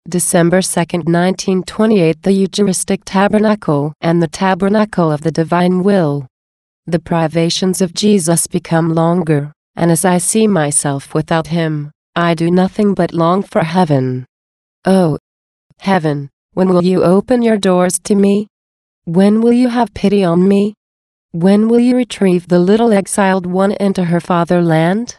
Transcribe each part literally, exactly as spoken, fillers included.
December second, nineteen twenty-eight. The Eucharistic Tabernacle and the Tabernacle of the Divine Will. The privations of Jesus become longer, and as I see myself without him, I do nothing but long for heaven. Oh, heaven, when will you open your doors to me? When will you have pity on me? When will you retrieve the little exiled one into her fatherland?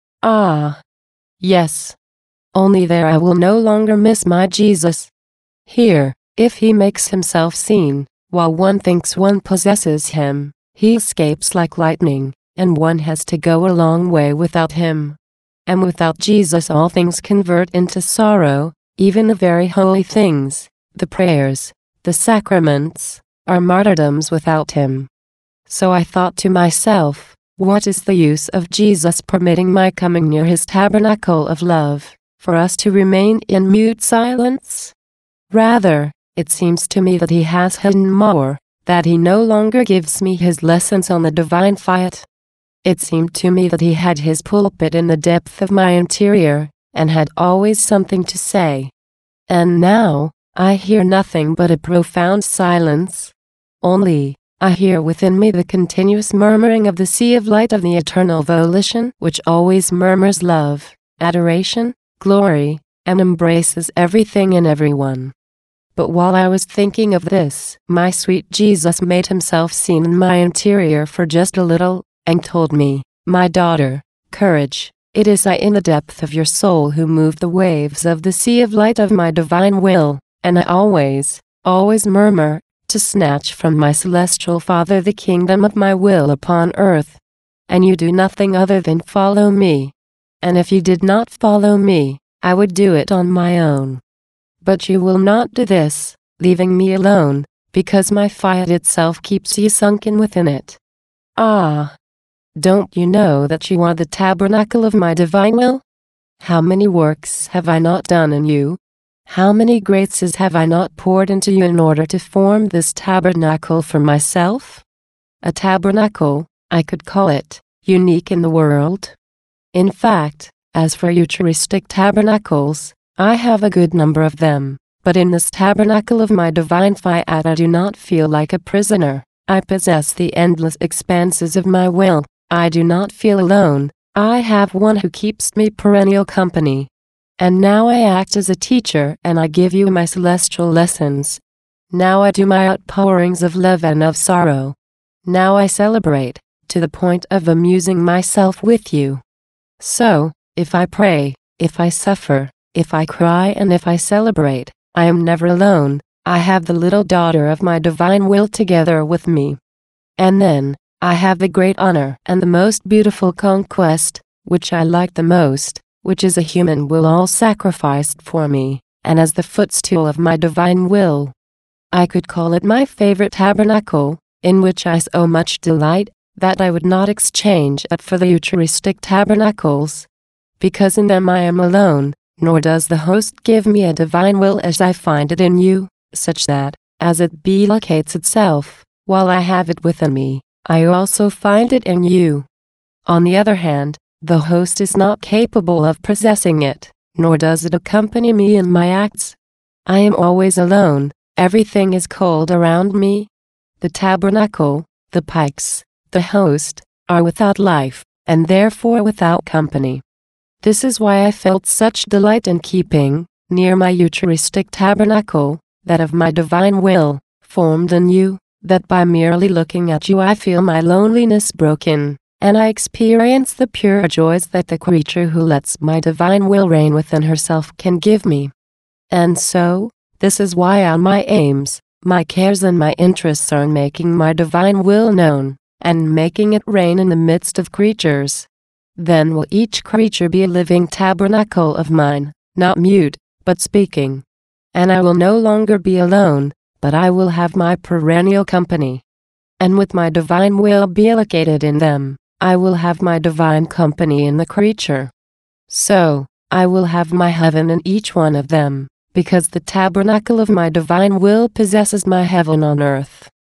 Ah, yes. Only there I will no longer miss my Jesus. Here, if he makes himself seen, while one thinks one possesses him, he escapes like lightning, and one has to go a long way without him. And without Jesus all things convert into sorrow, even the very holy things, the prayers, the sacraments, are martyrdoms without him. So I thought to myself, what is the use of Jesus permitting my coming near his tabernacle of love, for us to remain in mute silence? Rather, it seems to me that he has hidden more, that he no longer gives me his lessons on the divine fiat. It seemed to me that he had his pulpit in the depth of my interior, and had always something to say. And now, I hear nothing but a profound silence. Only, I hear within me the continuous murmuring of the sea of light of the eternal volition, which always murmurs love, adoration, glory, and embraces everything and everyone. But while I was thinking of this, my sweet Jesus made himself seen in my interior for just a little, and told me, "My daughter, courage, it is I in the depth of your soul who move the waves of the sea of light of my divine will, and I always, always murmur, to snatch from my celestial Father the kingdom of my will upon earth. And you do nothing other than follow me. And if you did not follow me, I would do it on my own. But you will not do this, leaving me alone, because my fiat itself keeps you sunken within it. Ah! Don't you know that you are the tabernacle of my divine will? How many works have I not done in you? How many graces have I not poured into you in order to form this tabernacle for myself? A tabernacle, I could call it, unique in the world. In fact, as for Eucharistic tabernacles, I have a good number of them, but in this tabernacle of my divine fiat I do not feel like a prisoner. I possess the endless expanses of my will. I do not feel alone. I have one who keeps me perennial company. And now I act as a teacher and I give you my celestial lessons. Now I do my outpourings of love and of sorrow. Now I celebrate, to the point of amusing myself with you. So, if I pray, if I suffer, if I cry and if I celebrate, I am never alone. I have the little daughter of my divine will together with me. And then, I have the great honor and the most beautiful conquest, which I like the most, which is a human will all sacrificed for me, and as the footstool of my divine will. I could call it my favorite tabernacle, in which I so much delight, that I would not exchange it for the Eucharistic tabernacles. Because in them I am alone, nor does the host give me a divine will as I find it in you, such that, as it belocates itself, while I have it within me, I also find it in you. On the other hand, the host is not capable of possessing it, nor does it accompany me in my acts. I am always alone, everything is cold around me. The tabernacle, the pikes, the host, are without life, and therefore without company. This is why I felt such delight in keeping, near my Eucharistic tabernacle, that of my divine will, formed in you, that by merely looking at you I feel my loneliness broken, and I experience the pure joys that the creature who lets my divine will reign within herself can give me. And so, this is why all my aims, my cares and my interests are in making my divine will known, and making it reign in the midst of creatures. Then will each creature be a living tabernacle of mine, not mute, but speaking. And I will no longer be alone, but I will have my perennial company. And with my divine will belocated in them, I will have my divine company in the creature. So, I will have my heaven in each one of them, because the tabernacle of my divine will possesses my heaven on earth.